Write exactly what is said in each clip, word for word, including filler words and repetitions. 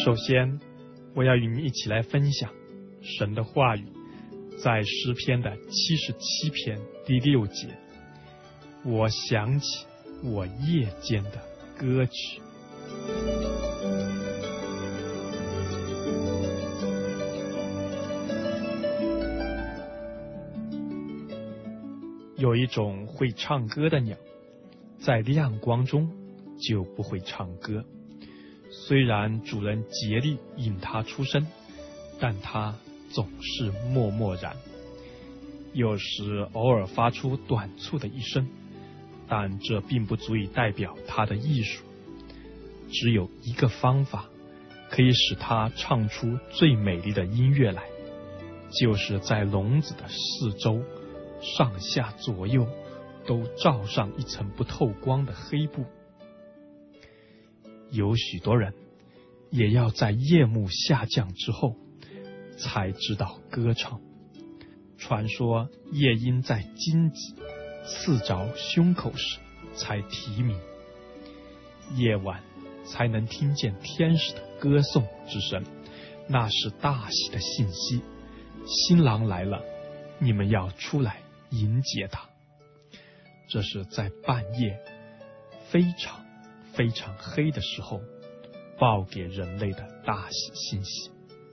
首先，我要与你一起来分享神的话语，在诗篇的七十七篇第六节，我想起我夜间的歌曲。有一种会唱歌的鸟，在亮光中就不会唱歌，虽然主人竭力引它出声，但它总是默默然。有时偶尔发出短促的一声，但这并不足以代表它的艺术。只有一个方法可以使它唱出最美丽的音乐来，就是在笼子的四周上下左右都罩上一层不透光的黑布。有许多人也要在夜幕下降之后才知道歌唱。传说夜莺在荆棘刺着胸口时才啼鸣，夜晚才能听见天使的歌颂之声，那是大喜的信息。新郎来了，你们要出来迎接他。这是在半夜非常非常黑的时候报给人类的大喜信息。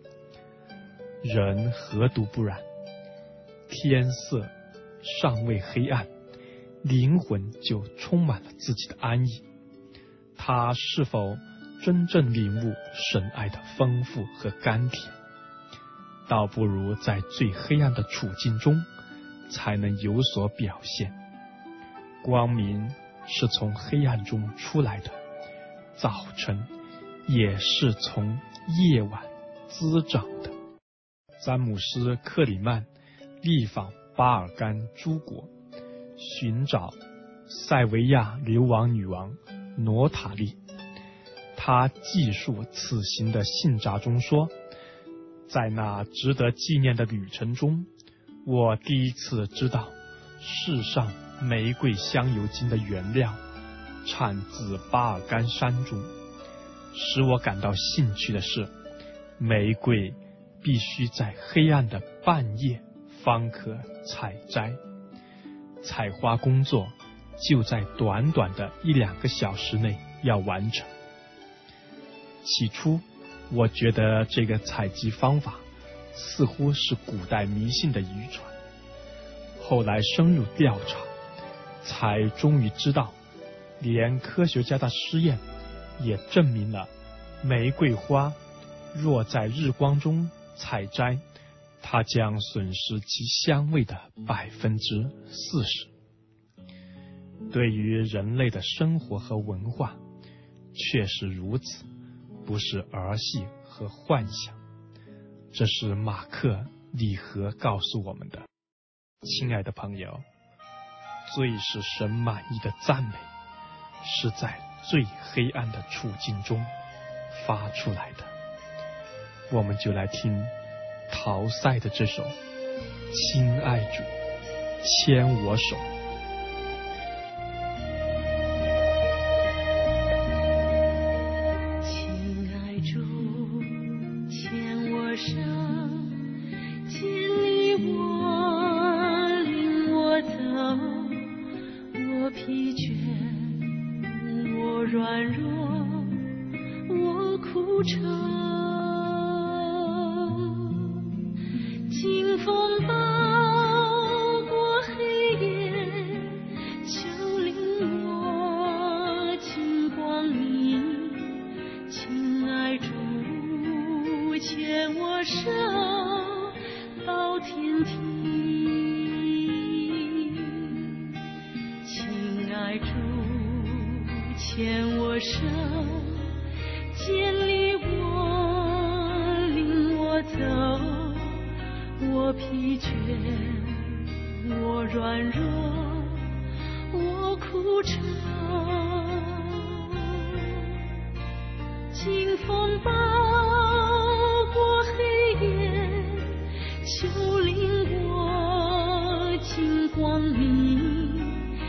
人何独不然，天色尚未黑暗，灵魂就充满了自己的安逸。他是否真正领悟神爱的丰富和甘甜，倒不如在最黑暗的处境中才能有所表现。光明是从黑暗中出来的，早晨也是从夜晚滋长的。詹姆斯·克里曼力访巴尔干诸国，寻找塞维亚流亡女王诺塔利。他记述此行的信札中说，在那值得纪念的旅程中，我第一次知道世上玫瑰香油精的原料产自巴尔干山中。使我感到兴趣的是，玫瑰必须在黑暗的半夜方可采摘，采花工作就在短短的一两个小时内要完成。起初我觉得这个采集方法似乎是古代迷信的遗传，后来深入调查，才终于知道，连科学家的实验也证明了，玫瑰花若在日光中采摘，它将损失其香味的百分之四十。对于人类的生活和文化，确实如此，不是儿戏和幻想。这是马克礼和告诉我们的。亲爱的朋友，最使神满意的赞美，是在最黑暗的处境中发出来的。我们就来听陶塞的这首《亲爱主，牵我手》。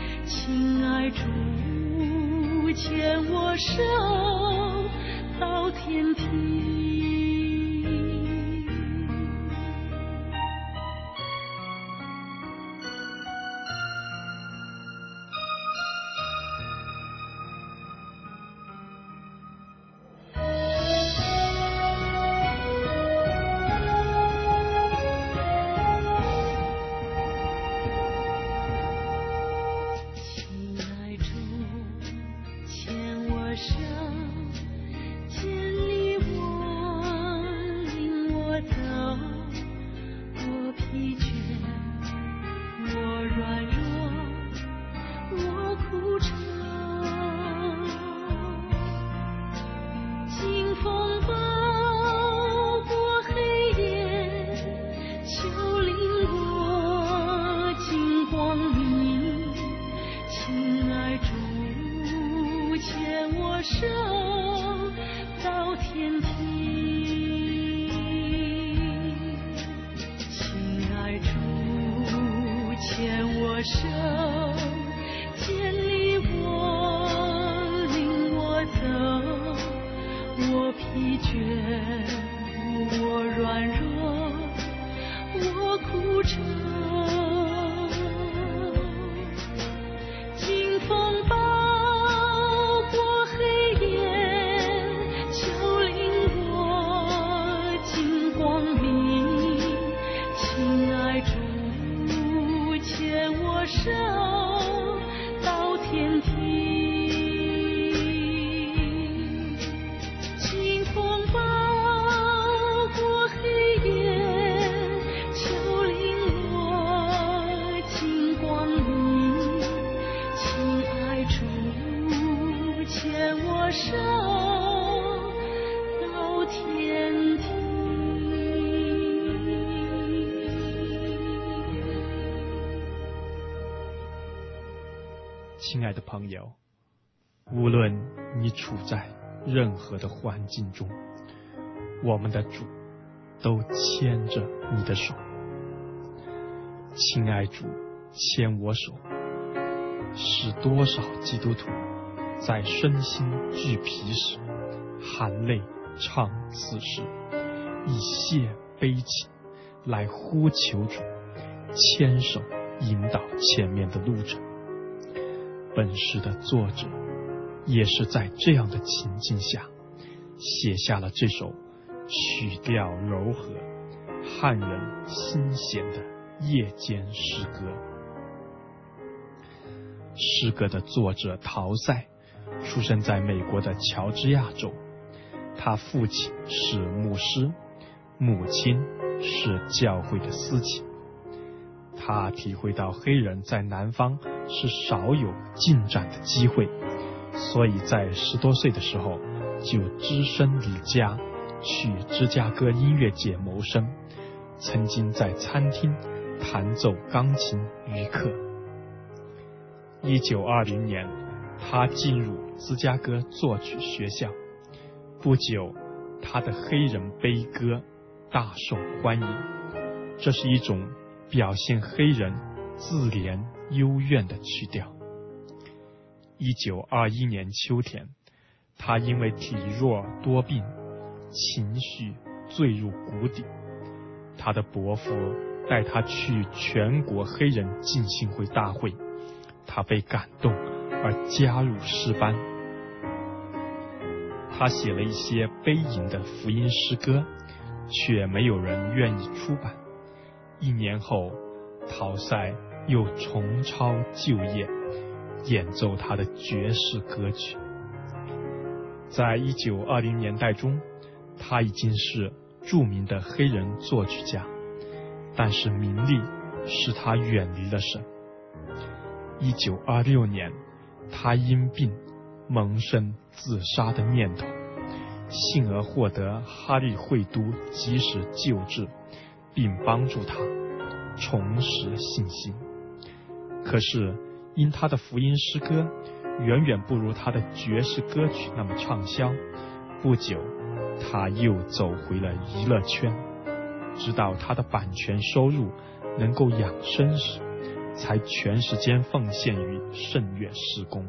牵我手到光明，亲爱主牵我手到天庭，清风暴过黑夜，求领我金光明，亲爱主牵我手到天庭。 亲爱的朋友，无论你处在任何的环境中，我们的主都牵着你的手。亲爱主牵我手，使多少基督徒在身心俱疲时含泪唱此诗，以谢悲情来呼求主牵手引导前面的路程。本诗的作者也是在这样的情境下写下了这首曲调柔和、撼人心弦的夜间诗歌。诗歌的作者陶塞出生在美国的乔治亚州，他父亲是牧师，母亲是教会的司琴。他体会到黑人在南方是少有进展的机会，所以在十多岁的时候就只身离家去芝加哥音乐界谋生，曾经在餐厅弹奏钢琴渔客。一九二零年，他进入芝加哥作曲学校，不久他的黑人悲歌大受欢迎，这是一种表现黑人自怜幽怨的曲调。一九二一年秋天，他因为体弱多病，情绪坠入谷底。他的伯父带他去全国黑人浸信会大会，他被感动而加入诗班。他写了一些悲吟的福音诗歌，却没有人愿意出版。一年后，陶塞又重操旧业，演奏他的爵士歌曲。在一九二零年代中，他已经是著名的黑人作曲家，但是名利使他远离了神。一九二六年，他因病萌生自杀的念头，幸而获得哈利会督及时救治，并帮助他重拾信心。可是因他的福音诗歌远远不如他的爵士歌曲那么畅销，不久他又走回了娱乐圈，直到他的版权收入能够养生时，才全时间奉献于圣乐事工。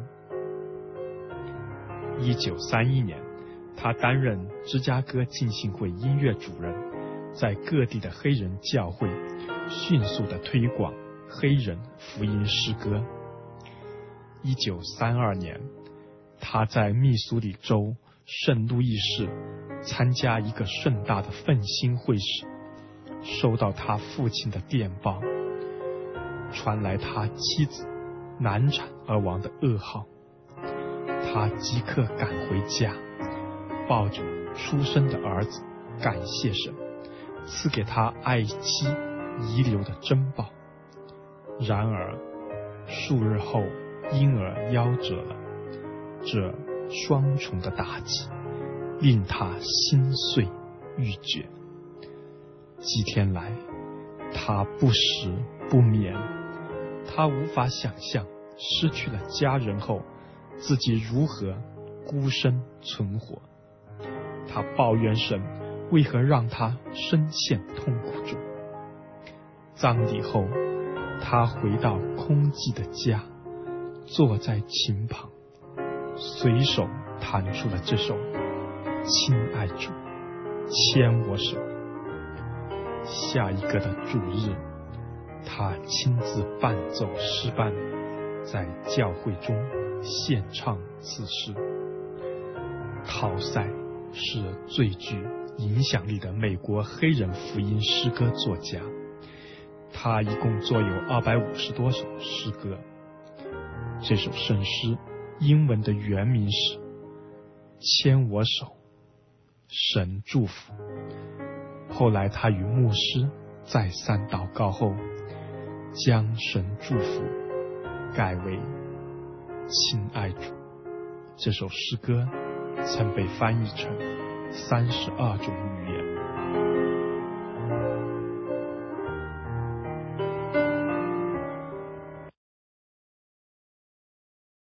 一九三一年，他担任芝加哥浸信会音乐主任，在各地的黑人教会迅速地推广黑人福音诗歌。一九三二年，他在密苏里州圣路易市参加一个盛大的奋兴会时，收到他父亲的电报，传来他妻子难产而亡的噩耗。他即刻赶回家，抱着出生的儿子，感谢神赐给他爱妻遗留的珍宝。然而数日后婴儿夭折了，这双重的打击令他心碎欲绝。几天来他不食不眠，他无法想象失去了家人后自己如何孤身存活。他抱怨神为何让他深陷痛苦中。葬礼后，他回到空寂的家，坐在琴旁，随手弹出了这首亲爱主牵我手。下一个的主日，他亲自伴奏诗班，在教会中献唱此诗。陶塞是最具影响力的美国黑人福音诗歌作家。他一共作有二百五十多首诗歌。这首圣诗英文的原名是牵我手，神祝福。后来他与牧师再三祷告后，将神祝福改为亲爱主。这首诗歌曾被翻译成三十二种语言。